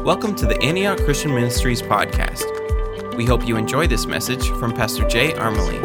Welcome to the Antioch Christian Ministries podcast. We hope you enjoy this message from Pastor Jay Armelin.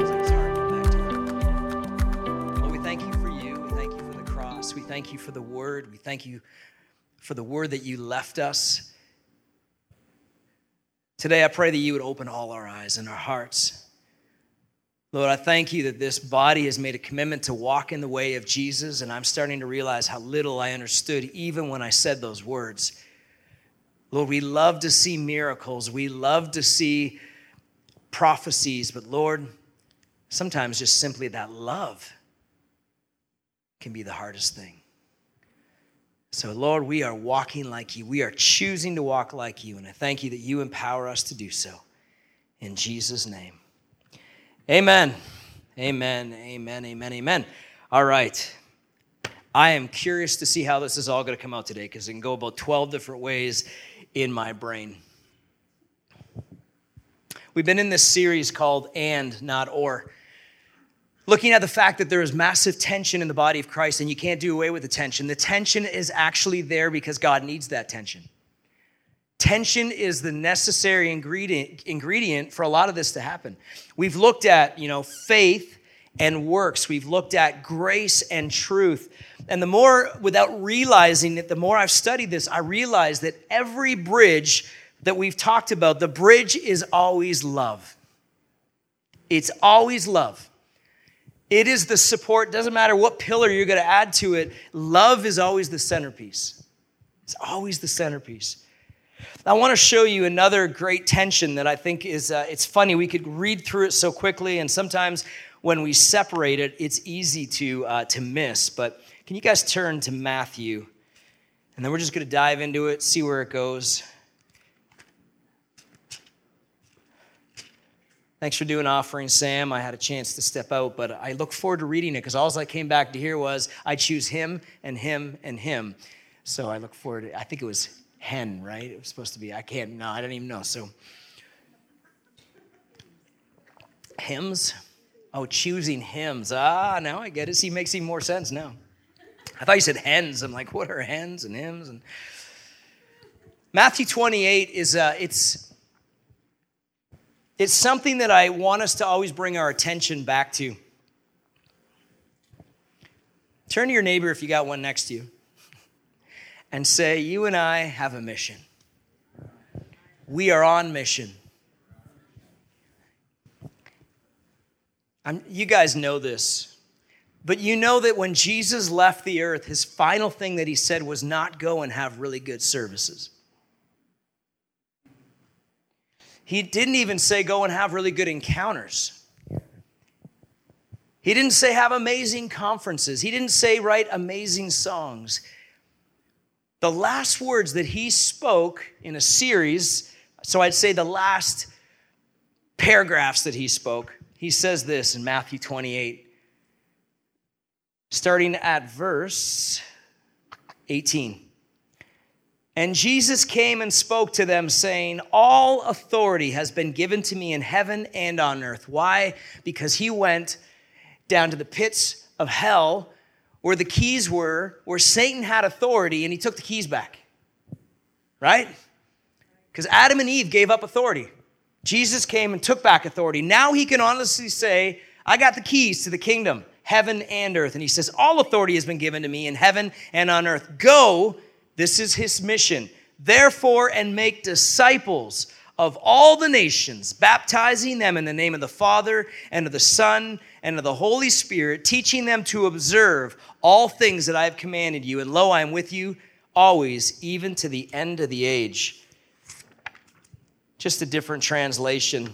Lord, we thank you for you. We thank you for the cross. We thank you for the word. We thank you for the word that you left us. Today, I pray that you would open all our eyes and our hearts. Lord, I thank you that this body has made a commitment to walk in the way of Jesus, and I'm starting to realize how little I understood even when I said those words. Lord, we love to see miracles. We love to see prophecies, but Lord, sometimes just simply that love can be the hardest thing. So Lord, we are walking like you. We are choosing to walk like you, and I thank you that you empower us to do so. In Jesus' name. Amen. Amen. Amen. Amen. Amen. All right. I am curious to see how this is all going to come out today because it can go about 12 different ways in my brain. We've been in this series called And, Not Or, looking at the fact that there is massive tension in the body of Christ and you can't do away with the tension. The tension is actually there because God needs that tension. Tension is the necessary ingredient for a lot of this to happen. We've looked at, faith and works. We've looked at grace and truth. And the more, without realizing it, the more I've studied this, I realize that every bridge that we've talked about, the bridge is always love. It's always love. It is the support. Doesn't matter what pillar you're going to add to it. Love is always the centerpiece. It's always the centerpiece. I want to show you another great tension that I think is, it's funny. We could read through it so quickly, and sometimes when we separate it, it's easy to miss. But can you guys turn to Matthew? And then we're just going to dive into it, see where it goes. Thanks for doing offering, Sam. I had a chance to step out, but I look forward to reading it because all I came back to hear was I choose him and him and him. So I look forward to, I think it was hen, right? It was supposed to be, I don't even know. So hymns. Oh, choosing hymns. Now I get it. Makes even more sense now. I thought you said hens. I'm like, what are hens and hymns? And Matthew 28 is, it's something that I want us to always bring our attention back to. Turn to your neighbor if you got one next to you and say, you and I have a mission. We are on mission. You guys know this, but you know that when Jesus left the earth, his final thing that he said was not go and have really good services. He didn't even say go and have really good encounters. He didn't say have amazing conferences. He didn't say write amazing songs. The last words that he spoke in a series, so I'd say the last paragraphs that he spoke, he says this in Matthew 28, starting at verse 18. And Jesus came and spoke to them, saying, all authority has been given to me in heaven and on earth. Why? Because he went down to the pits of hell where the keys were, where Satan had authority, and he took the keys back. Right? Because Adam and Eve gave up authority. Jesus came and took back authority. Now he can honestly say, I got the keys to the kingdom, heaven and earth. And he says, all authority has been given to me in heaven and on earth. Go, this is his mission. Therefore, and make disciples of all the nations, baptizing them in the name of the Father and of the Son and of the Holy Spirit, teaching them to observe all things that I have commanded you. And lo, I am with you always, even to the end of the age. Just a different translation.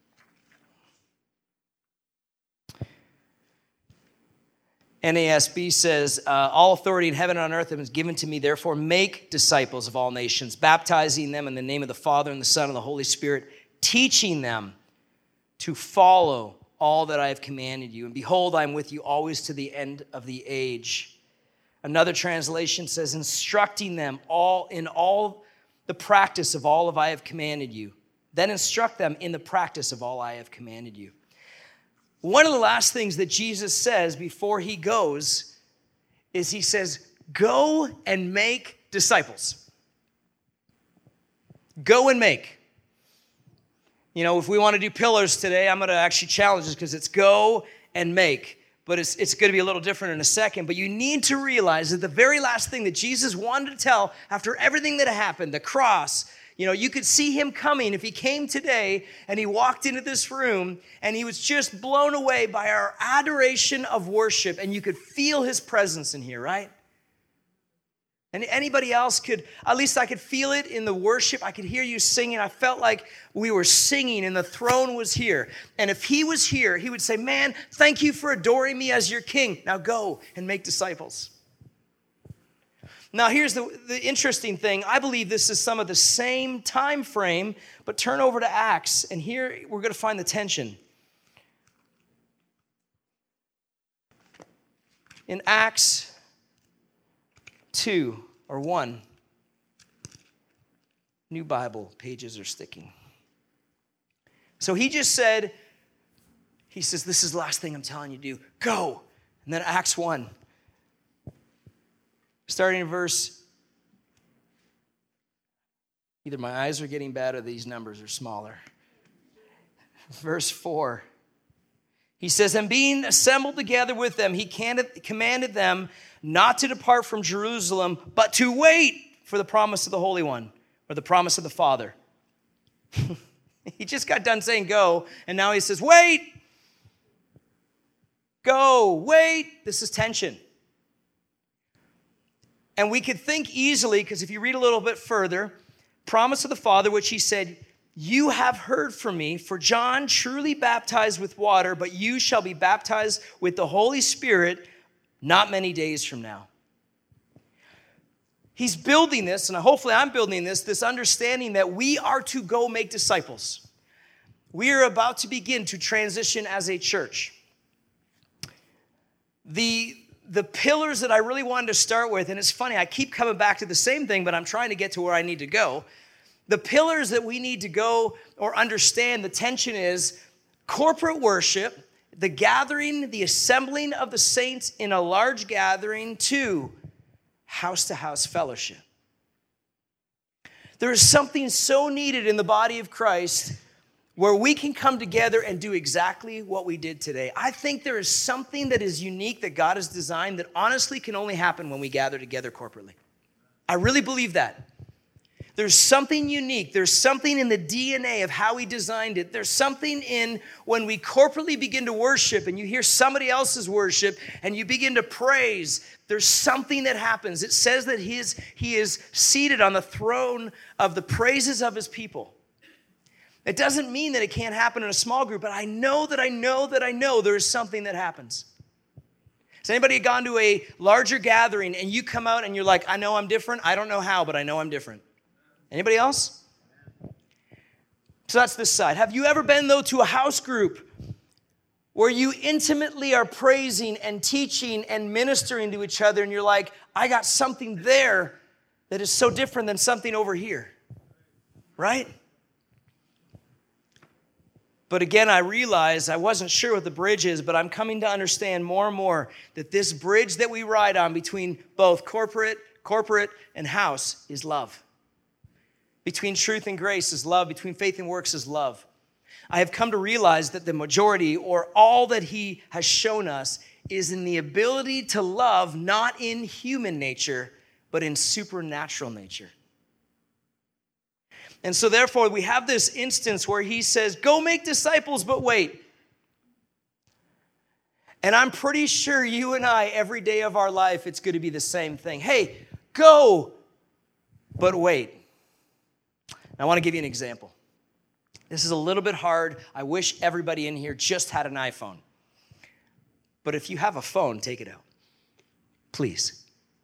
NASB says, all authority in heaven and on earth is given to me. Therefore, make disciples of all nations, baptizing them in the name of the Father and the Son and the Holy Spirit, teaching them to follow all that I have commanded you. And behold, I am with you always to the end of the age. Another translation says, instructing them in all the practice of all I have commanded you. Then instruct them in the practice of all I have commanded you. One of the last things that Jesus says before he goes is he says, go and make disciples. Go and make. You know, if we want to do pillars today, I'm going to actually challenge this because it's go and make. But it's going to be a little different in a second. But you need to realize that the very last thing that Jesus wanted to tell after everything that happened, the cross, you know, you could see him coming if he came today and he walked into this room and he was just blown away by our adoration of worship, and you could feel his presence in here, right? And anybody else could, at least I could feel it in the worship. I could hear you singing. I felt like we were singing and the throne was here. And if he was here, he would say, man, thank you for adoring me as your king. Now go and make disciples. Now here's the interesting thing. I believe this is some of the same time frame, but turn over to Acts. And here we're going to find the tension. In Acts 2 or 1. New Bible pages are sticking. So he just said, he says, this is the last thing I'm telling you to do. Go. And then Acts 1. Starting in verse, either my eyes are getting bad or these numbers are smaller. Verse 4. He says, and being assembled together with them, he commanded them not to depart from Jerusalem, but to wait for the promise of the Holy One, or the promise of the Father. He just got done saying go, and now he says, wait. Go, wait. This is tension. And we could think easily, because if you read a little bit further, promise of the Father, which he said, you have heard from me, for John truly baptized with water, but you shall be baptized with the Holy Spirit not many days from now. He's building this, and hopefully I'm building this understanding that we are to go make disciples. We are about to begin to transition as a church. The pillars that I really wanted to start with, and it's funny, I keep coming back to the same thing, but I'm trying to get to where I need to go. The pillars that we need to go or understand, the tension is corporate worship, the gathering, the assembling of the saints in a large gathering, to house fellowship. There is something so needed in the body of Christ where we can come together and do exactly what we did today. I think there is something that is unique that God has designed that honestly can only happen when we gather together corporately. I really believe that. There's something unique. There's something in the DNA of how he designed it. There's something in when we corporately begin to worship and you hear somebody else's worship and you begin to praise. There's something that happens. It says that he is seated on the throne of the praises of his people. It doesn't mean that it can't happen in a small group, but I know there is something that happens. Has anybody gone to a larger gathering and you come out and you're like, I know I'm different. I don't know how, but I know I'm different. Anybody else? So that's this side. Have you ever been, though, to a house group where you intimately are praising and teaching and ministering to each other and you're like, I got something there that is so different than something over here, right? But again, I realize I wasn't sure what the bridge is, but I'm coming to understand more and more that this bridge that we ride on between both corporate and house is love. Between truth and grace is love. Between faith and works is love. I have come to realize that the majority or all that he has shown us is in the ability to love, not in human nature, but in supernatural nature. And so therefore, we have this instance where he says, go make disciples, but wait. And I'm pretty sure you and I, every day of our life, it's going to be the same thing. Hey, go, but wait. I want to give you an example. This is a little bit hard. I wish everybody in here just had an iPhone. But if you have a phone, take it out. Please.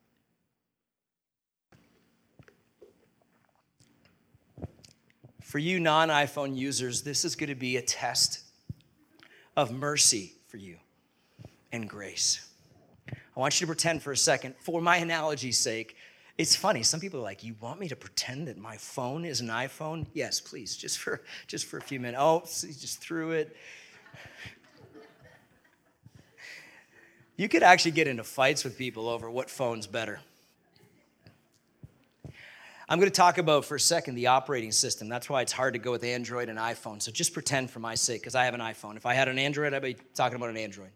For you non-iPhone users, this is going to be a test of mercy for you and grace. I want you to pretend for a second, for my analogy's sake. It's funny. Some people are like, you want me to pretend that my phone is an iPhone? Yes, please, just for a few minutes. Oh, so he just threw it. You could actually get into fights with people over what phone's better. I'm going to talk about for a second the operating system. That's why it's hard to go with Android and iPhone. So just pretend for my sake, because I have an iPhone. If I had an Android, I'd be talking about an Android.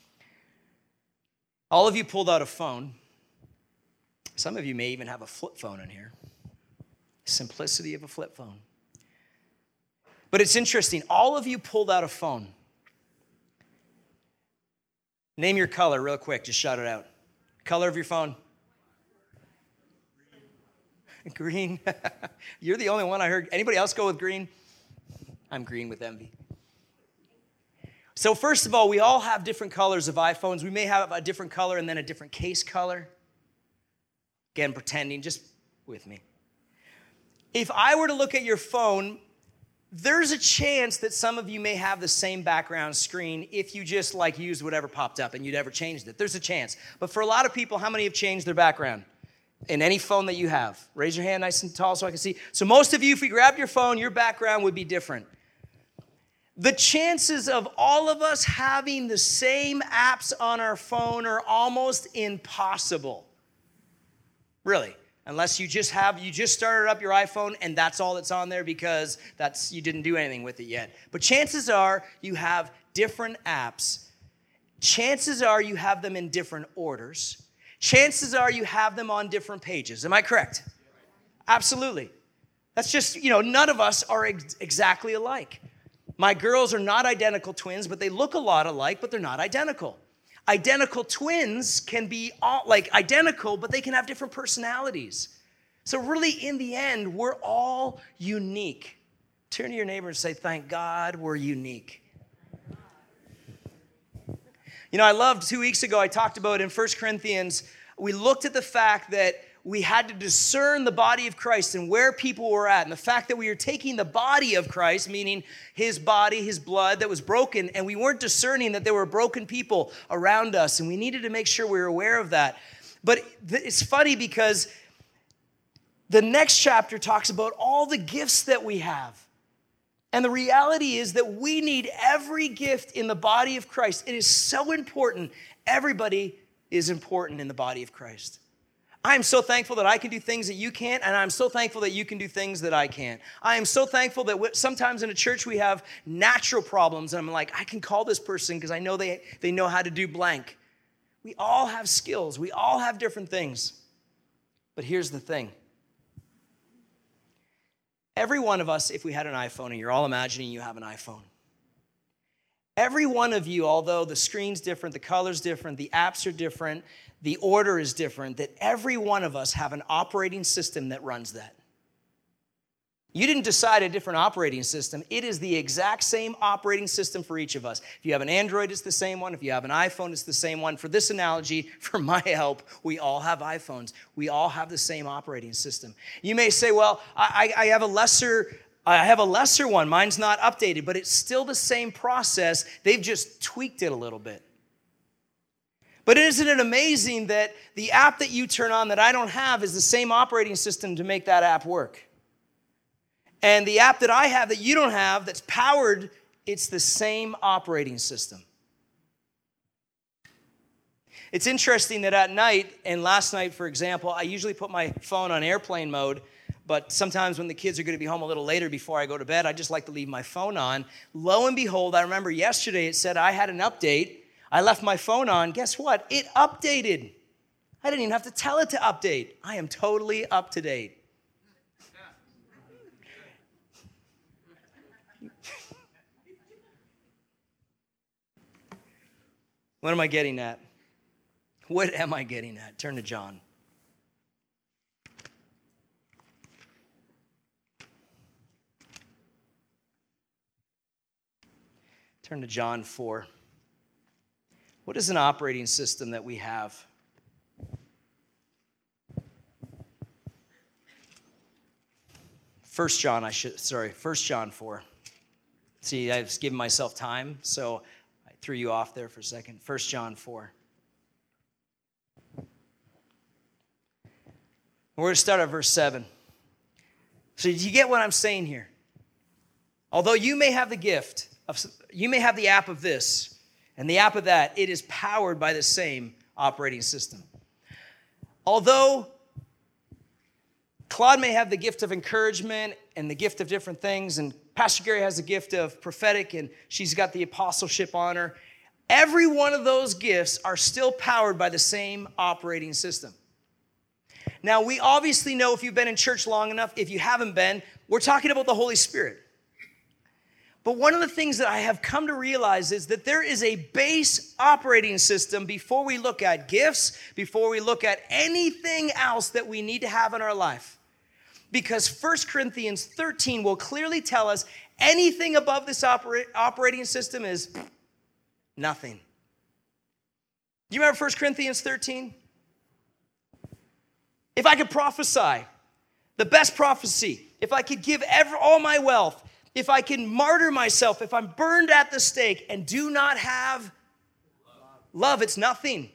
All of you pulled out a phone. Some of you may even have a flip phone in here. Simplicity of a flip phone. But it's interesting. All of you pulled out a phone. Name your color real quick. Just shout it out. Color of your phone. Green. You're the only one I heard. Anybody else go with green? I'm green with envy. So first of all, we all have different colors of iPhones. We may have a different color and then a different case color. Again, pretending, just with me. If I were to look at your phone, there's a chance that some of you may have the same background screen if you just used whatever popped up and you'd ever changed it. There's a chance. But for a lot of people, how many have changed their background? In any phone that you have. Raise your hand nice and tall so I can see. So most of you, if we grabbed your phone, your background would be different. The chances of all of us having the same apps on our phone are almost impossible. Really. Unless you just started up your iPhone and that's all that's on there because you didn't do anything with it yet. But chances are you have different apps. Chances are you have them in different orders. Chances are you have them on different pages. Am I correct? Absolutely. That's just, none of us are exactly alike. My girls are not identical twins, but they look a lot alike, but they're not identical. Identical twins can be identical, but they can have different personalities. So really, in the end, we're all unique. Turn to your neighbor and say, thank God we're unique. I loved 2 weeks ago, I talked about in 1 Corinthians, we looked at the fact that we had to discern the body of Christ and where people were at. And the fact that we were taking the body of Christ, meaning his body, his blood that was broken, and we weren't discerning that there were broken people around us. And we needed to make sure we were aware of that. But it's funny because the next chapter talks about all the gifts that we have. And the reality is that we need every gift in the body of Christ. It is so important. Everybody is important in the body of Christ. I am so thankful that I can do things that you can't, and I'm so thankful that you can do things that I can't. I am so thankful that sometimes in a church we have natural problems, and I'm like, I can call this person because I know they know how to do blank. We all have skills. We all have different things. But here's the thing. Every one of us, if we had an iPhone, and you're all imagining you have an iPhone, every one of you, although the screen's different, the color's different, the apps are different, the order is different, that every one of us have an operating system that runs that. You didn't decide a different operating system. It is the exact same operating system for each of us. If you have an Android, it's the same one. If you have an iPhone, it's the same one. For this analogy, for my help, we all have iPhones. We all have the same operating system. You may say, well, I have a lesser one. Mine's not updated, but it's still the same process. They've just tweaked it a little bit. But isn't it amazing that the app that you turn on that I don't have is the same operating system to make that app work? And the app that I have that you don't have that's powered, it's the same operating system. It's interesting that at night, and last night, for example, I usually put my phone on airplane mode, but sometimes when the kids are going to be home a little later before I go to bed, I just like to leave my phone on. Lo and behold, I remember yesterday it said I had an update. I left my phone on. Guess what? It updated. I didn't even have to tell it to update. I am totally up to date. What am I getting at? What am I getting at? Turn to John. Turn to John 4. What is an operating system that we have? First John 4. See, I've given myself time, so I threw you off there for a second. 1 John 4. We're going to start at verse 7. So do you get what I'm saying here? Although you may have the gift, you may have the app of this and the app of that, it is powered by the same operating system. Although Claude may have the gift of encouragement and the gift of different things, and Pastor Gary has the gift of prophetic, and she's got the apostleship on her. Every one of those gifts are still powered by the same operating system. Now, we obviously know, if you've been in church long enough, if you haven't been, we're talking about the Holy Spirit. But one of the things that I have come to realize is that there is a base operating system before we look at gifts, before we look at anything else that we need to have in our life. Because 1 Corinthians 13 will clearly tell us anything above this operating system is nothing. Do you remember 1 Corinthians 13? If I could prophesy, the best prophecy, if I could give all my wealth, if I can martyr myself, if I'm burned at the stake and do not have love, it's nothing.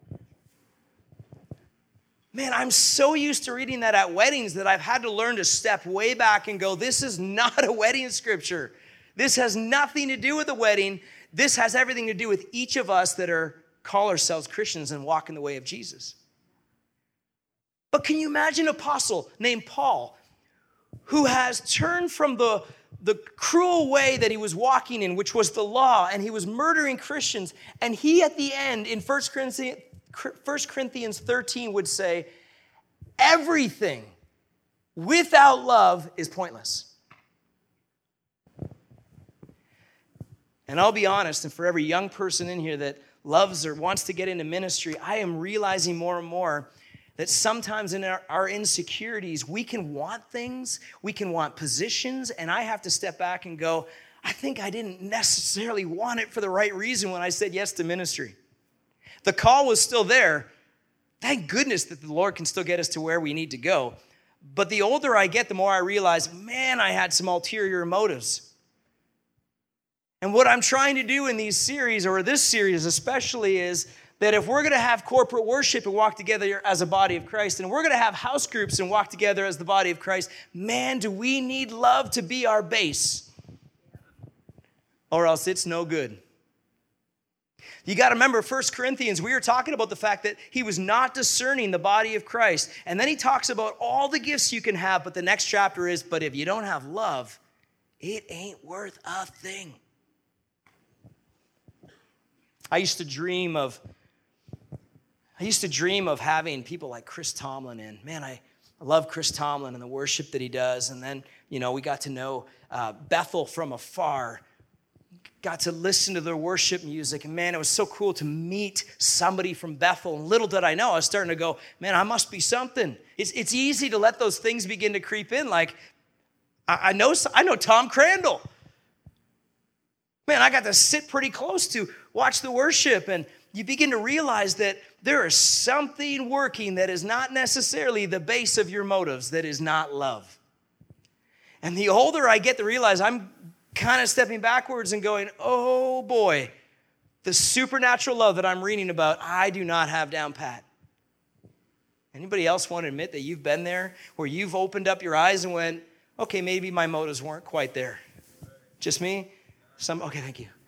Man, I'm so used to reading that at weddings that I've had to learn to step way back and go, this is not a wedding scripture. This has nothing to do with a wedding. This has everything to do with each of us that call ourselves Christians and walk in the way of Jesus. But can you imagine an apostle named Paul who has turned from the cruel way that he was walking in, which was the law, and he was murdering Christians, and he at the end in 1 Corinthians 13 would say, everything without love is pointless. And I'll be honest, and for every young person in here that loves or wants to get into ministry, I am realizing more and more that sometimes in our insecurities, we can want things, we can want positions, and I have to step back and go, I think I didn't necessarily want it for the right reason when I said yes to ministry. The call was still there. Thank goodness that the Lord can still get us to where we need to go. But the older I get, the more I realize, man, I had some ulterior motives. And what I'm trying to do in these series, or this series especially, is that if we're going to have corporate worship and walk together as a body of Christ, and we're going to have house groups and walk together as the body of Christ, man, do we need love to be our base, or else it's no good. You got to remember 1 Corinthians, we were talking about the fact that he was not discerning the body of Christ. And then he talks about all the gifts you can have, but the next chapter is, but if you don't have love, it ain't worth a thing. I used to dream of having people like Chris Tomlin in. Man, I love Chris Tomlin and the worship that he does. And then, we got to know Bethel from afar. Got to listen to their worship music. And man, it was so cool to meet somebody from Bethel. And little did I know, I was starting to go, man, I must be something. It's easy to let those things begin to creep in. Like, I know Tom Crandall. Man, I got to sit pretty close to watch the worship, and you begin to realize that there is something working that is not necessarily the base of your motives, that is not love. And the older I get to realize, I'm kind of stepping backwards and going, oh boy, the supernatural love that I'm reading about, I do not have down pat. Anybody else want to admit that you've been there, where you've opened up your eyes and went, okay, maybe my motives weren't quite there? Just me? Okay, thank you.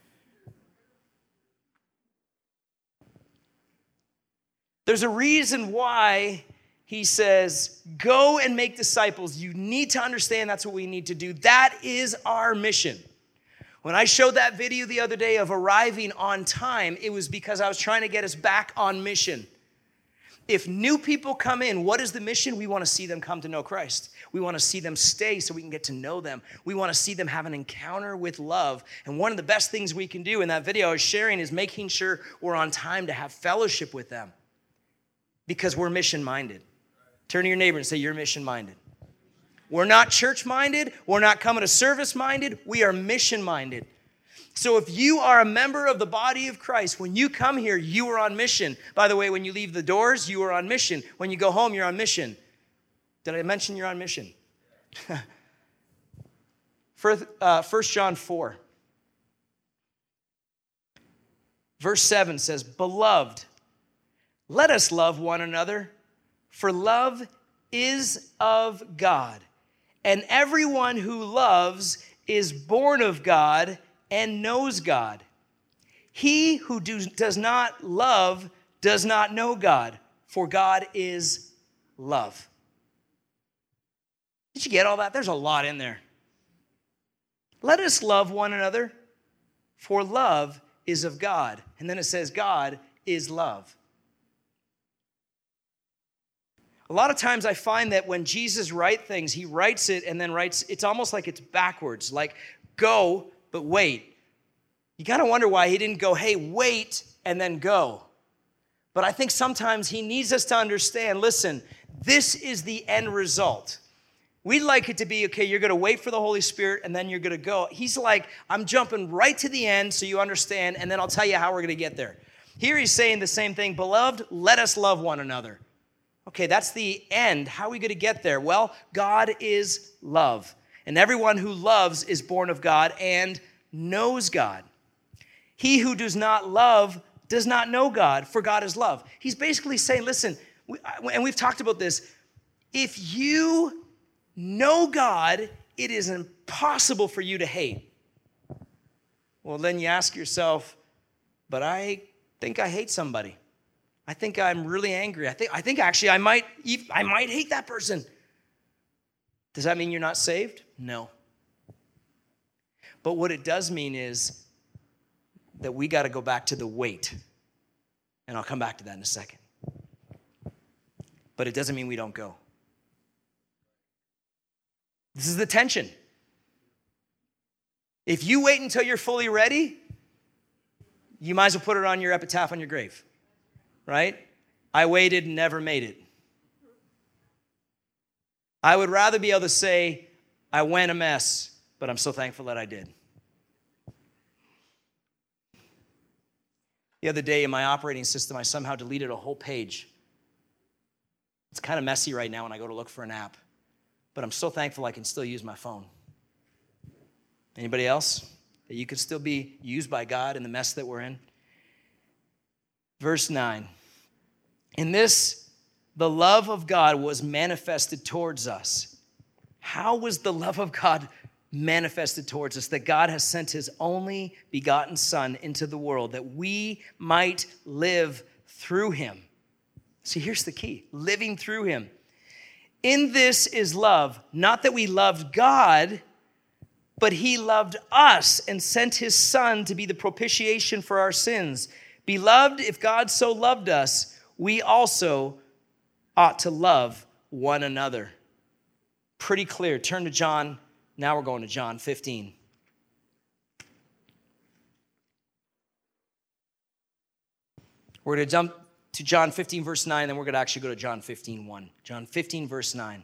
There's a reason why he says, go and make disciples. You need to understand that's what we need to do. That is our mission. When I showed that video the other day of arriving on time, it was because I was trying to get us back on mission. If new people come in, what is the mission? We want to see them come to know Christ. We want to see them stay so we can get to know them. We want to see them have an encounter with love. And one of the best things we can do in that video I was sharing is making sure we're on time to have fellowship with them, because we're mission-minded. Turn to your neighbor and say, you're mission-minded. We're not church-minded. We're not coming to service-minded. We are mission-minded. So if you are a member of the body of Christ, when you come here, you are on mission. By the way, when you leave the doors, you are on mission. When you go home, you're on mission. Did I mention you're on mission? 1 John 4. Verse 7 says, beloved, let us love one another, for love is of God. And everyone who loves is born of God and knows God. He who does not love does not know God, for God is love. Did you get all that? There's a lot in there. Let us love one another, for love is of God. And then it says God is love. A lot of times I find that when Jesus writes things, he writes it and then writes, it's almost like it's backwards, like go, but wait. You got to wonder why he didn't go, hey, wait, and then go. But I think sometimes he needs us to understand, listen, this is the end result. We'd like it to be, okay, you're going to wait for the Holy Spirit and then you're going to go. He's like, I'm jumping right to the end so you understand, and then I'll tell you how we're going to get there. Here he's saying the same thing, beloved, let us love one another. Okay, that's the end. How are we going to get there? Well, God is love. And everyone who loves is born of God and knows God. He who does not love does not know God, for God is love. He's basically saying, listen, and we've talked about this, if you know God, it is impossible for you to hate. Well, then you ask yourself, but I think I hate somebody. I think I'm really angry. I think actually I might hate that person. Does that mean you're not saved? No. But what it does mean is that we got to go back to the wait. And I'll come back to that in a second. But it doesn't mean we don't go. This is the tension. If you wait until you're fully ready, you might as well put it on your epitaph on your grave. Right? I waited and never made it. I would rather be able to say, I went a mess, but I'm so thankful that I did. The other day in my operating system, I somehow deleted a whole page. It's kind of messy right now when I go to look for an app, but I'm so thankful I can still use my phone. Anybody else? That you can still be used by God in the mess that we're in? Verse 9. In this, the love of God was manifested towards us. How was the love of God manifested towards us? That God has sent his only begotten Son into the world that we might live through him. See, here's the key, living through him. In this is love, not that we loved God, but he loved us and sent his Son to be the propitiation for our sins. Beloved, if God so loved us, we also ought to love one another. Pretty clear. Turn to John. Now we're going to John 15. We're going to jump to John 15, verse 9, then we're going to actually go to John 15, 1. John 15, verse 9.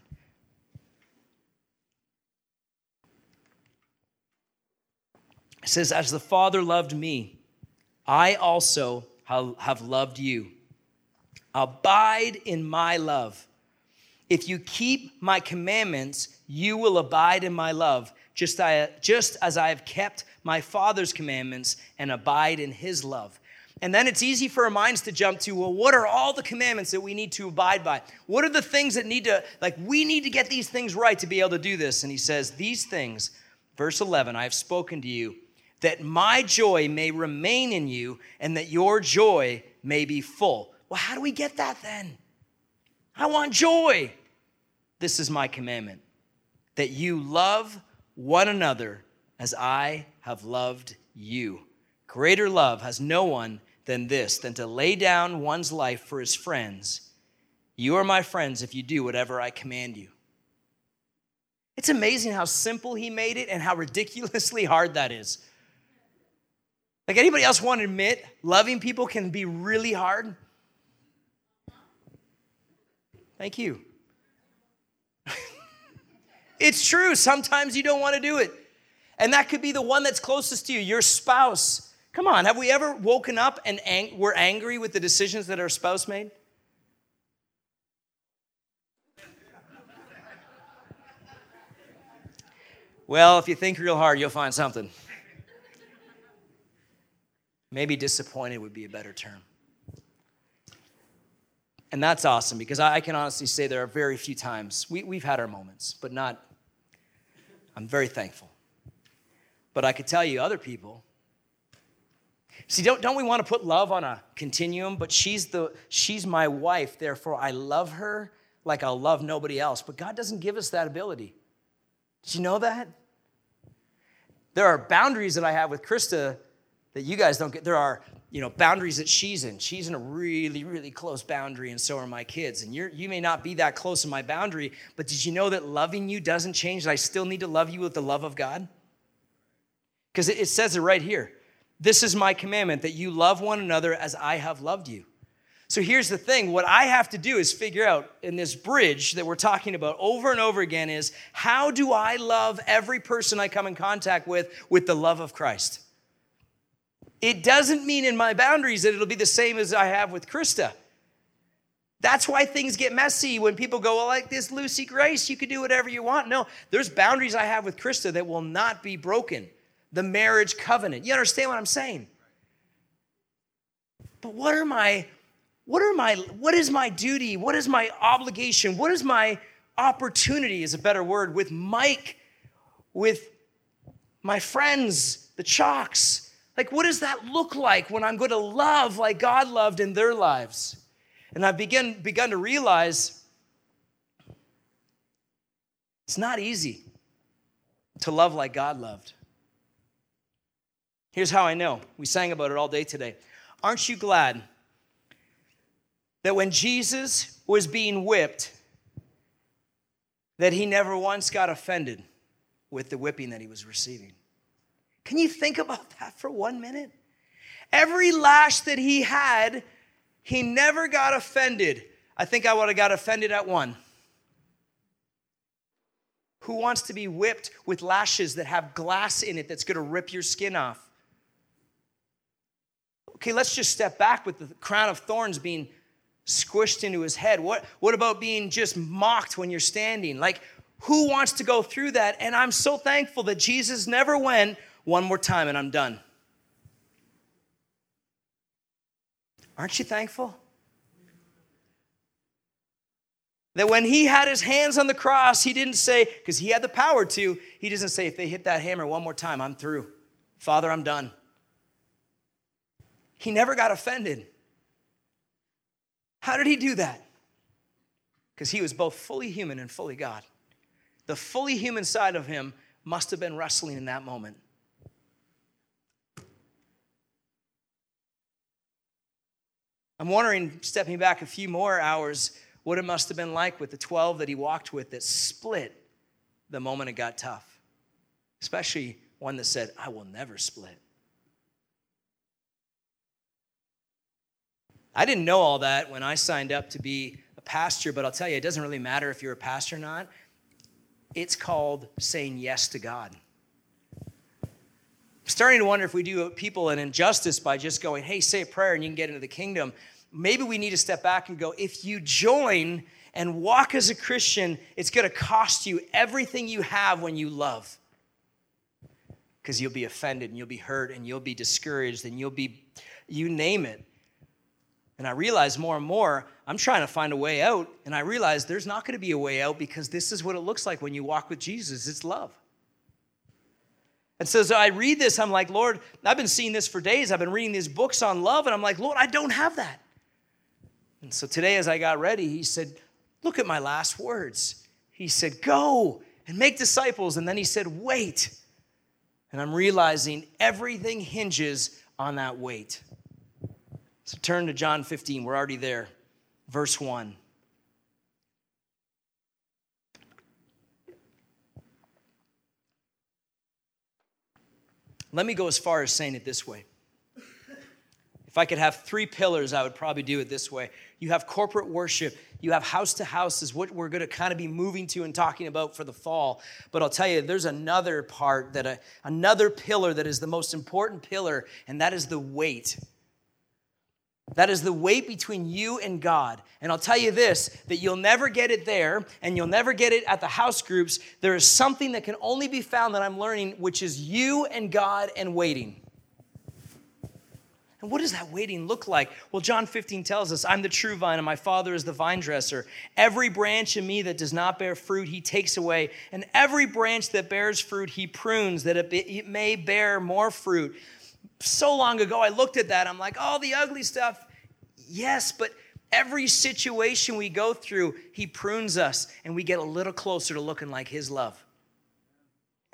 It says, as the Father loved me, I also have loved you. Abide in my love. If you keep my commandments, you will abide in my love, just as I have kept my Father's commandments and abide in his love. And then it's easy for our minds to jump to, well, what are all the commandments that we need to abide by? What are the things that we need to get these things right to be able to do this? And he says, these things, verse 11, I have spoken to you, that my joy may remain in you and that your joy may be full. Well, how do we get that then? I want joy. This is my commandment, that you love one another as I have loved you. Greater love has no one than this, than to lay down one's life for his friends. You are my friends if you do whatever I command you. It's amazing how simple he made it and how ridiculously hard that is. Like, anybody else want to admit loving people can be really hard? Thank you. It's true. Sometimes you don't want to do it. And that could be the one that's closest to you, your spouse. Come on, have we ever woken up and we're angry with the decisions that our spouse made? Well, if you think real hard, you'll find something. Maybe disappointed would be a better term. And that's awesome, because I can honestly say there are very few times. We've had our moments, but not, I'm very thankful. But I could tell you other people. See, don't we want to put love on a continuum? But she's my wife, therefore I love her like I'll love nobody else. But God doesn't give us that ability. Did you know that? There are boundaries that I have with Krista that you guys don't get. There are, boundaries that she's in. She's in a really, really close boundary, and so are my kids. And you may not be that close in my boundary, but did you know that loving you doesn't change, that I still need to love you with the love of God? Because it says it right here. This is my commandment, that you love one another as I have loved you. So here's the thing. What I have to do is figure out in this bridge that we're talking about over and over again is, how do I love every person I come in contact with the love of Christ? It doesn't mean in my boundaries that it'll be the same as I have with Krista. That's why things get messy when people go, well, like this Lucy Grace, you can do whatever you want. No, there's boundaries I have with Krista that will not be broken. The marriage covenant. You understand what I'm saying? But what is my duty? What is my obligation? What is my opportunity, is a better word, with Mike, with my friends, the Chalks? Like, what does that look like when I'm going to love like God loved in their lives? And I've begun to realize it's not easy to love like God loved. Here's how I know. We sang about it all day today. Aren't you glad that when Jesus was being whipped, that he never once got offended with the whipping that he was receiving? Can you think about that for 1 minute? Every lash that he had, he never got offended. I think I would have got offended at one. Who wants to be whipped with lashes that have glass in it that's going to rip your skin off? Okay, let's just step back with the crown of thorns being squished into his head. What about being just mocked when you're standing? Like, who wants to go through that? And I'm so thankful that Jesus never went, one more time and I'm done. Aren't you thankful? That when he had his hands on the cross, he didn't say, because he had the power to, he doesn't say, if they hit that hammer one more time, I'm through. Father, I'm done. He never got offended. How did he do that? Because he was both fully human and fully God. The fully human side of him must have been wrestling in that moment. I'm wondering, stepping back a few more hours, what it must have been like with the 12 that he walked with that split the moment it got tough. Especially one that said, I will never split. I didn't know all that when I signed up to be a pastor, but I'll tell you, it doesn't really matter if you're a pastor or not. It's called saying yes to God. I'm starting to wonder if we do people an injustice by just going, hey, say a prayer and you can get into the kingdom. Maybe we need to step back and go, if you join and walk as a Christian, it's going to cost you everything you have when you love. Because you'll be offended and you'll be hurt and you'll be discouraged and you name it. And I realize more and more, I'm trying to find a way out, and I realize there's not going to be a way out because this is what it looks like when you walk with Jesus. It's love. And so as I read this, I'm like, Lord, I've been seeing this for days. I've been reading these books on love, and I'm like, Lord, I don't have that. And so today as I got ready, he said, look at my last words. He said, go and make disciples. And then he said, wait. And I'm realizing everything hinges on that wait. So turn to John 15. We're already there. Verse 1. Let me go as far as saying it this way. If I could have 3 pillars, I would probably do it this way. You have corporate worship. You have house to house is what we're going to kind of be moving to and talking about for the fall. But I'll tell you, there's another part, another pillar that is the most important pillar, and that is the wait. That is the weight between you and God. And I'll tell you this, that you'll never get it there, and you'll never get it at the house groups. There is something that can only be found that I'm learning, which is you and God and waiting. And what does that waiting look like? Well, John 15 tells us, I'm the true vine, and my Father is the vine dresser. Every branch in me that does not bear fruit, he takes away. And every branch that bears fruit, he prunes, that it may bear more fruit. So long ago, I looked at that. I'm like, oh, the ugly stuff. Yes, but every situation we go through, he prunes us, and we get a little closer to looking like his love.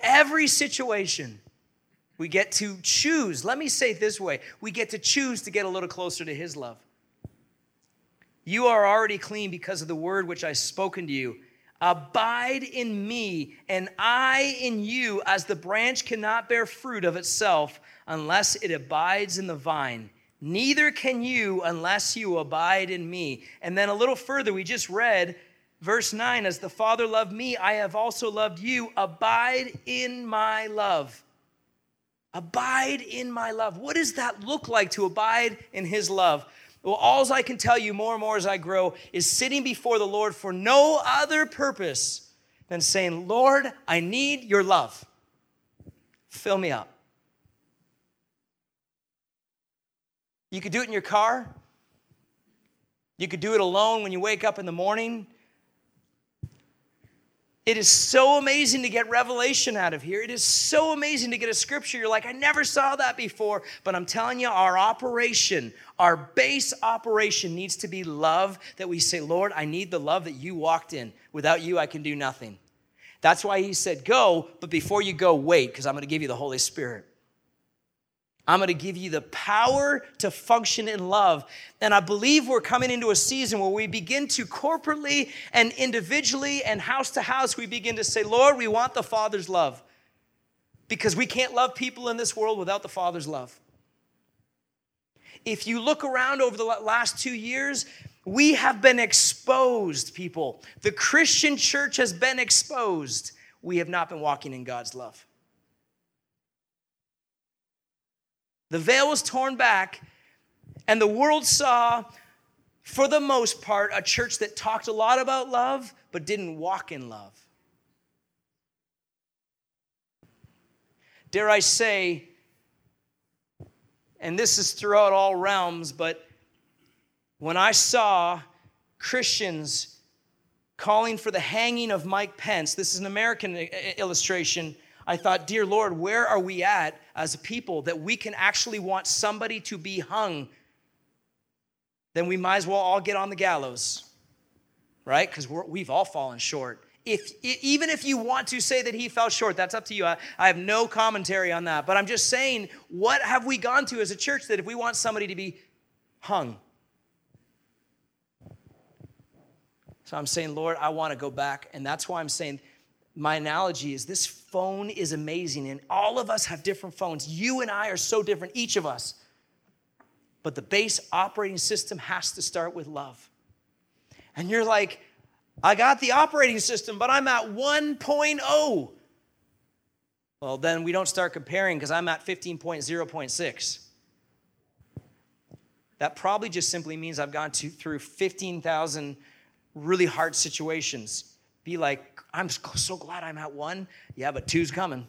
Every situation, we get to choose. Let me say it this way. We get to choose to get a little closer to his love. You are already clean because of the word which I've spoken to you. Abide in me, and I in you, as the branch cannot bear fruit of itself unless it abides in the vine. Neither can you unless you abide in me. And then a little further, we just read verse 9, as the Father loved me, I have also loved you. Abide in my love. Abide in my love. What does that look like, to abide in his love? Well, all I can tell you more and more as I grow is sitting before the Lord for no other purpose than saying, Lord, I need your love. Fill me up. You could do it in your car. You could do it alone when you wake up in the morning. It is so amazing to get revelation out of here. It is so amazing to get a scripture. You're like, I never saw that before. But I'm telling you, our operation, our base operation needs to be love, that we say, Lord, I need the love that you walked in. Without you, I can do nothing. That's why he said, go, but before you go, wait, because I'm going to give you the Holy Spirit. I'm going to give you the power to function in love. And I believe we're coming into a season where we begin to corporately and individually and house to house, we begin to say, Lord, we want the Father's love. Because we can't love people in this world without the Father's love. If you look around over the last 2 years, we have been exposed, people. The Christian church has been exposed. We have not been walking in God's love. The veil was torn back, and the world saw, for the most part, a church that talked a lot about love, but didn't walk in love. Dare I say, and this is throughout all realms, but when I saw Christians calling for the hanging of Mike Pence, this is an American illustration, I thought, dear Lord, where are we at as a people that we can actually want somebody to be hung? Then we might as well all get on the gallows, right? Because we've all fallen short. Even if you want to say that he fell short, that's up to you. I have no commentary on that. But I'm just saying, what have we gone to as a church that if we want somebody to be hung? So I'm saying, Lord, I want to go back. And that's why I'm saying, my analogy is this phone is amazing, and all of us have different phones. You and I are so different, each of us. But the base operating system has to start with love. And you're like, I got the operating system, but I'm at 1.0. Well, then we don't start comparing because I'm at 15.0.6. That probably just simply means I've gone through 15,000 really hard situations. Be like, I'm so glad I'm at 1. Yeah, but 2's coming.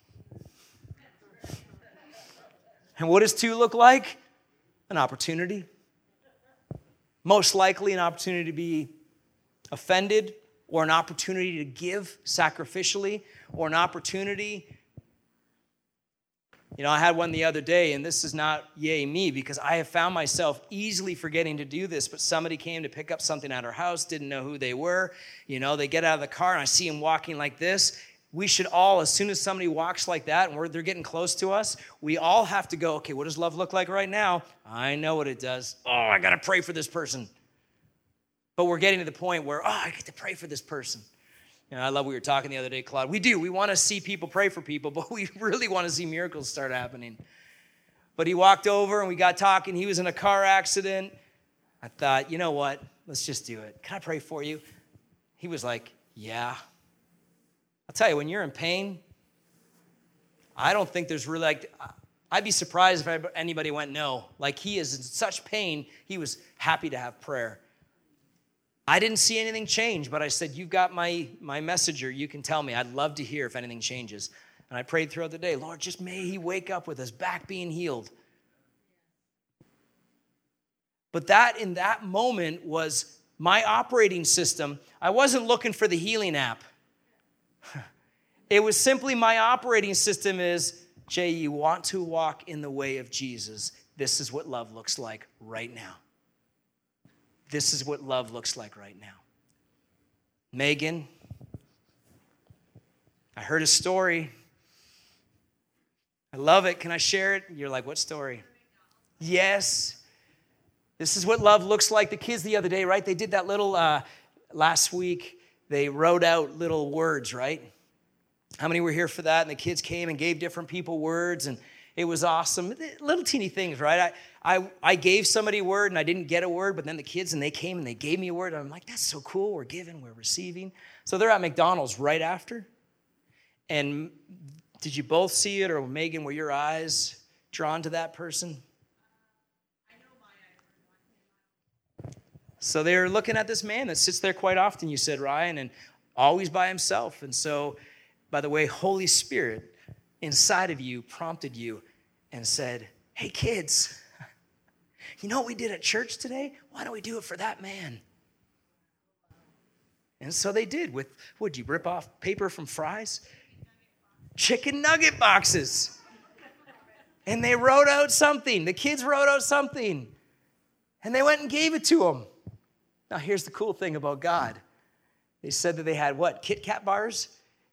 And what does 2 look like? An opportunity. Most likely an opportunity to be offended, or an opportunity to give sacrificially, or an opportunity. You know, I had one the other day, and this is not yay me, because I have found myself easily forgetting to do this, but somebody came to pick up something at our house, didn't know who they were. You know, they get out of the car, and I see them walking like this. We should all, as soon as somebody walks like that, and they're getting close to us, we all have to go, okay, what does love look like right now? I know what it does. Oh, I got to pray for this person. But we're getting to the point where, I get to pray for this person. You know, I love we were talking the other day, Claude. We do. We want to see people pray for people, but we really want to see miracles start happening. But he walked over and we got talking. He was in a car accident. I thought, you know what? Let's just do it. Can I pray for you? He was like, yeah. I'll tell you, when you're in pain, I don't think there's really I'd be surprised if anybody went no. Like, he is in such pain, he was happy to have prayer. I didn't see anything change, but I said, you've got my messenger. You can tell me. I'd love to hear if anything changes. And I prayed throughout the day, Lord, just may he wake up with his back being healed. But that, in that moment, was my operating system. I wasn't looking for the healing app. It was simply my operating system is, Jay, you want to walk in the way of Jesus. This is what love looks like right now. This is what love looks like right now. Megan, I heard a story I love it. Can I share it? You're like, what story? Yes. This is what love looks like. The kids the other day, right? They did that little, last week, they wrote out little words, right? How many were here for that? And the kids came and gave different people words, and it was awesome. Little teeny things, right? I gave somebody a word, and I didn't get a word, but then the kids, and they came, and they gave me a word. And I'm like, that's so cool. We're giving, we're receiving. So they're at McDonald's right after. And did you both see it, or Megan, were your eyes drawn to that person? So they're looking at this man that sits there quite often, you said, Ryan, and always by himself. And so, by the way, Holy Spirit inside of you prompted you and said, hey, kids, you know what we did at church today? Why don't we do it for that man? And so they did with, would you rip off paper from Fry's? Chicken nugget boxes. And they wrote out something. The kids wrote out something. And they went and gave it to him. Now, here's the cool thing about God. They said that they had what? Kit Kat bars?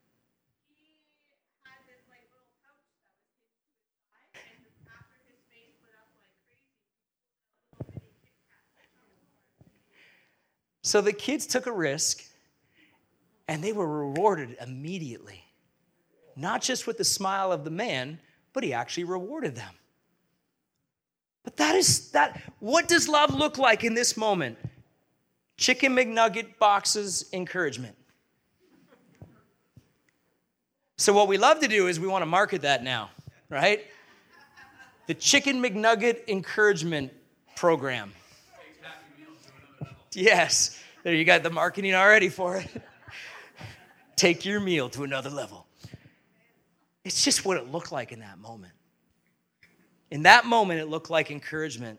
He had this like little pouch that was pinned to his side, and after his face lit up like crazy, he pulled out a little bitty Kit Kat. So the kids took a risk, and they were rewarded immediately. Not just with the smile of the man, but he actually rewarded them. But what does love look like in this moment? Chicken McNugget boxes encouragement. So what we love to do is we want to market that now, right? The Chicken McNugget encouragement program. Yes, there you got the marketing already for it. Take your meal to another level. It's just what it looked like in that moment. In that moment, it looked like encouragement.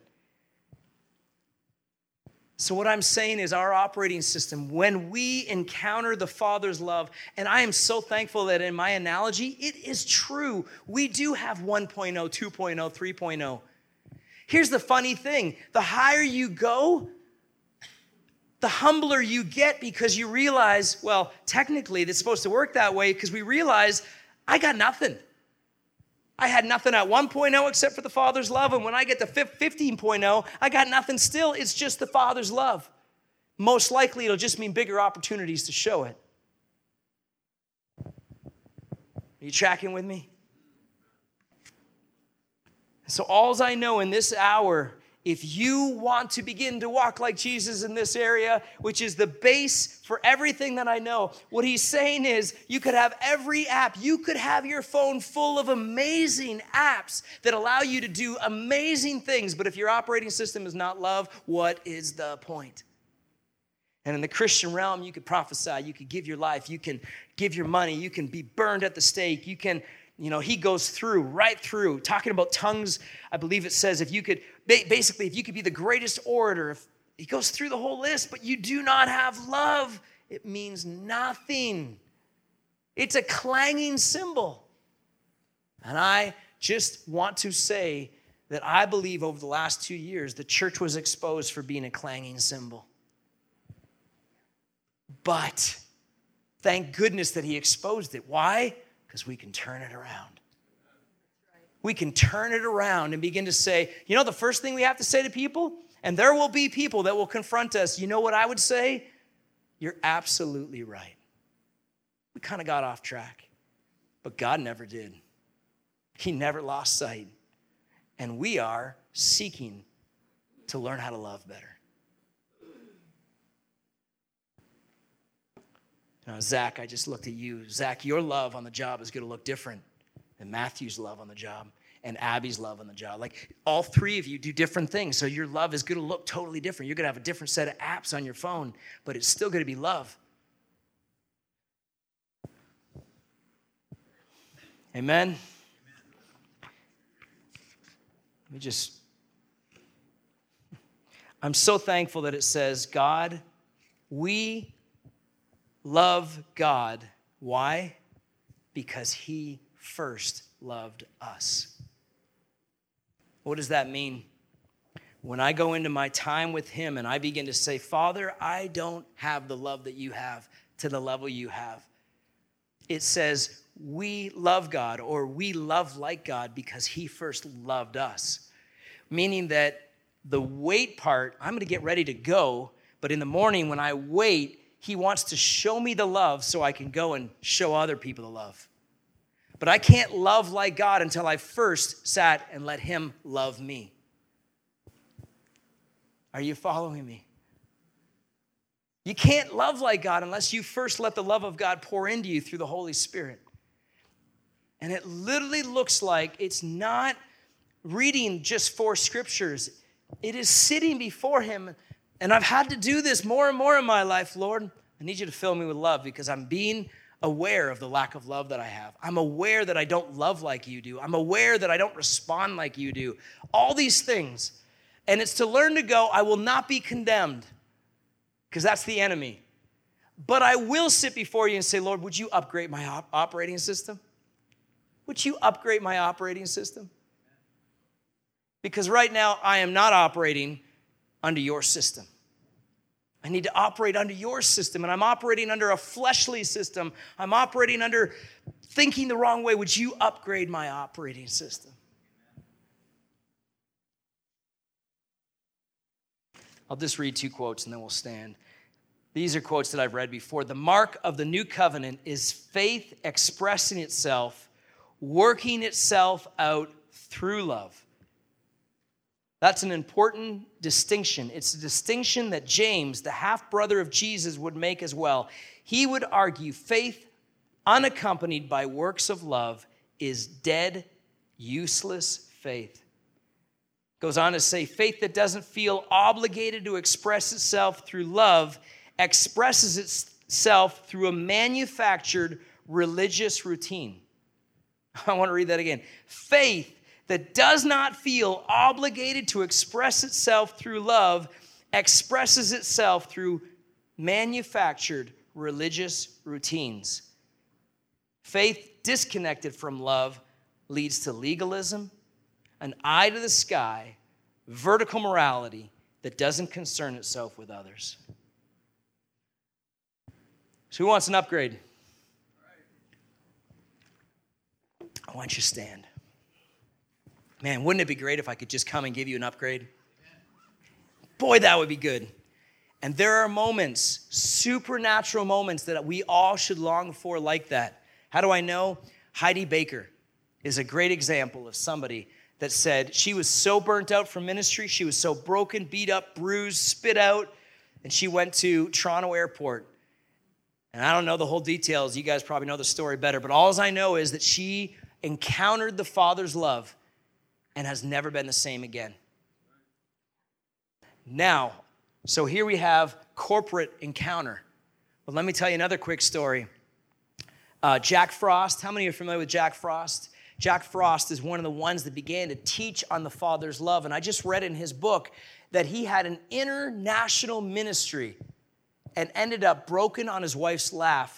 So what I'm saying is our operating system, when we encounter the Father's love, and I am so thankful that in my analogy, it is true. We do have 1.0, 2.0, 3.0. Here's the funny thing. The higher you go, the humbler you get because you realize, well, technically it's supposed to work that way because we realize I got nothing. I had nothing at 1.0 except for the Father's love. And when I get to 15.0, I got nothing still. It's just the Father's love. Most likely, it'll just mean bigger opportunities to show it. Are you tracking with me? So alls I know in this hour, if you want to begin to walk like Jesus in this area, which is the base for everything that I know, what he's saying is you could have every app. You could have your phone full of amazing apps that allow you to do amazing things. But if your operating system is not love, what is the point? And in the Christian realm, you could prophesy. You could give your life. You can give your money. You can be burned at the stake. You can... he goes right through, talking about tongues. I believe it says if you could be the greatest orator, he goes through the whole list, but you do not have love, it means nothing. It's a clanging cymbal. And I just want to say that I believe over the last 2 years, the church was exposed for being a clanging cymbal. But thank goodness that he exposed it. Why? Because we can turn it around. We can turn it around and begin to say, the first thing we have to say to people, and there will be people that will confront us, you know what I would say? You're absolutely right. We kind of got off track, but God never did. He never lost sight. And we are seeking to learn how to love better. Now, Zach, I just looked at you. Zach, your love on the job is going to look different than Matthew's love on the job and Abby's love on the job. Like, all three of you do different things, so your love is going to look totally different. You're going to have a different set of apps on your phone, but it's still going to be love. Amen? I'm so thankful that it says, God, we love God. Why? Because he first loved us. What does that mean? When I go into my time with him and I begin to say, Father, I don't have the love that you have to the level you have. it says we love God, or we love like God because he first loved us. Meaning that the wait part, I'm going to get ready to go, but in the morning when I wait, he wants to show me the love so I can go and show other people the love. But I can't love like God until I first sat and let him love me. Are you following me? You can't love like God unless you first let the love of God pour into you through the Holy Spirit. And it literally looks like it's not reading just 4 scriptures. It is sitting before him. And I've had to do this more and more in my life. Lord, I need you to fill me with love because I'm being aware of the lack of love that I have. I'm aware that I don't love like you do. I'm aware that I don't respond like you do. All these things. And it's to learn to go, I will not be condemned because that's the enemy. But I will sit before you and say, Lord, would you upgrade my operating system? Would you upgrade my operating system? Because right now, I am not operating under your system. I need to operate under your system, and I'm operating under a fleshly system. I'm operating under thinking the wrong way. Would you upgrade my operating system? I'll just read 2 quotes, and then we'll stand. These are quotes that I've read before. The mark of the new covenant is faith expressing itself, working itself out through love. That's an important distinction. It's a distinction that James, the half-brother of Jesus, would make as well. He would argue faith unaccompanied by works of love is dead, useless faith. Goes on to say, faith that doesn't feel obligated to express itself through love expresses itself through a manufactured religious routine. I want to read that again. Faith that does not feel obligated to express itself through love expresses itself through manufactured religious routines. Faith disconnected from love leads to legalism, an eye to the sky, vertical morality that doesn't concern itself with others. So who wants an upgrade? I want you to stand. Man, wouldn't it be great if I could just come and give you an upgrade? Boy, that would be good. And there are moments, supernatural moments that we all should long for like that. How do I know? Heidi Baker is a great example of somebody that said she was so burnt out from ministry, she was so broken, beat up, bruised, spit out, and she went to Toronto Airport. And I don't know the whole details. You guys probably know the story better, but all I know is that she encountered the Father's love and has never been the same again. Now, so here we have corporate encounter. But let me tell you another quick story. Jack Frost, how many are familiar with Jack Frost? Jack Frost is one of the ones that began to teach on the Father's love. And I just read in his book that he had an international ministry and ended up broken on his wife's lap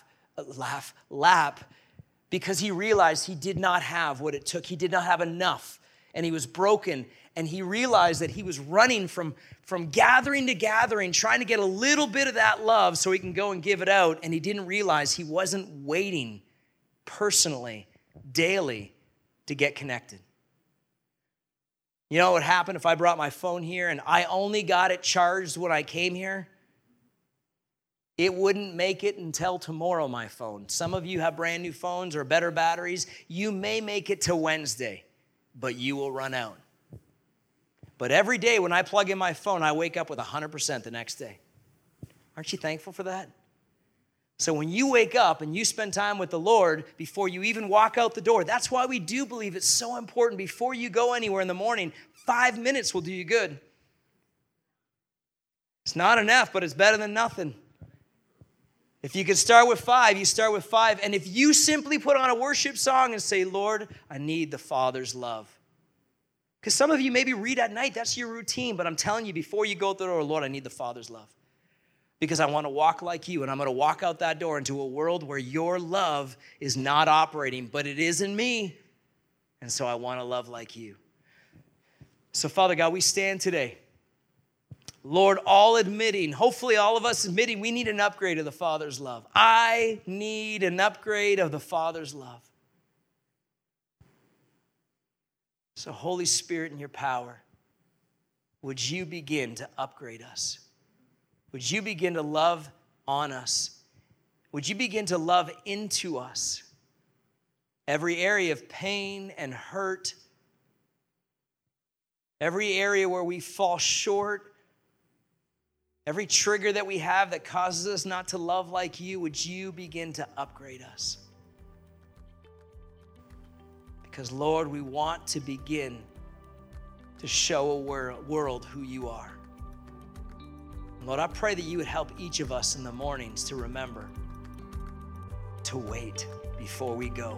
because he realized he did not have what it took. He did not have enough. And he was broken, and he realized that he was running from gathering to gathering, trying to get a little bit of that love so he can go and give it out, and he didn't realize he wasn't waiting personally, daily, to get connected. You know what would happen if I brought my phone here and I only got it charged when I came here? It wouldn't make it until tomorrow, my phone. Some of you have brand new phones or better batteries. You may make it to Wednesday, but you will run out. But every day when I plug in my phone, I wake up with 100% the next day. Aren't you thankful for that? So when you wake up and you spend time with the Lord before you even walk out the door, that's why we do believe it's so important before you go anywhere in the morning, 5 minutes will do you good. It's not enough, but it's better than nothing. If you could start with 5, you start with 5. And if you simply put on a worship song and say, Lord, I need the Father's love. Because some of you maybe read at night, that's your routine. But I'm telling you, before you go out the door, Lord, I need the Father's love. Because I want to walk like you, and I'm going to walk out that door into a world where your love is not operating, but it is in me. And so I want to love like you. So, Father God, we stand today. Lord, all admitting, hopefully all of us admitting we need an upgrade of the Father's love. I need an upgrade of the Father's love. So Holy Spirit, in your power, would you begin to upgrade us? Would you begin to love on us? Would you begin to love into us? Every area of pain and hurt, every area where we fall short, every trigger that we have that causes us not to love like you, would you begin to upgrade us? Because, Lord, we want to begin to show a world who you are. Lord, I pray that you would help each of us in the mornings to remember to wait before we go.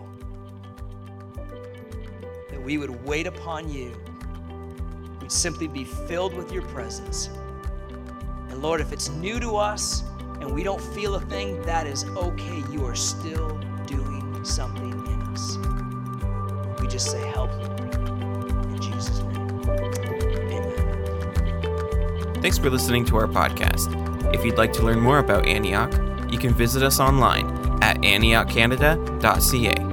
That we would wait upon you. We'd simply be filled with your presence. And Lord, if it's new to us and we don't feel a thing, that is okay. You are still doing something in us. We just say, help, Lord. In Jesus' name, amen. Thanks for listening to our podcast. If you'd like to learn more about Antioch, you can visit us online at antiochcanada.ca.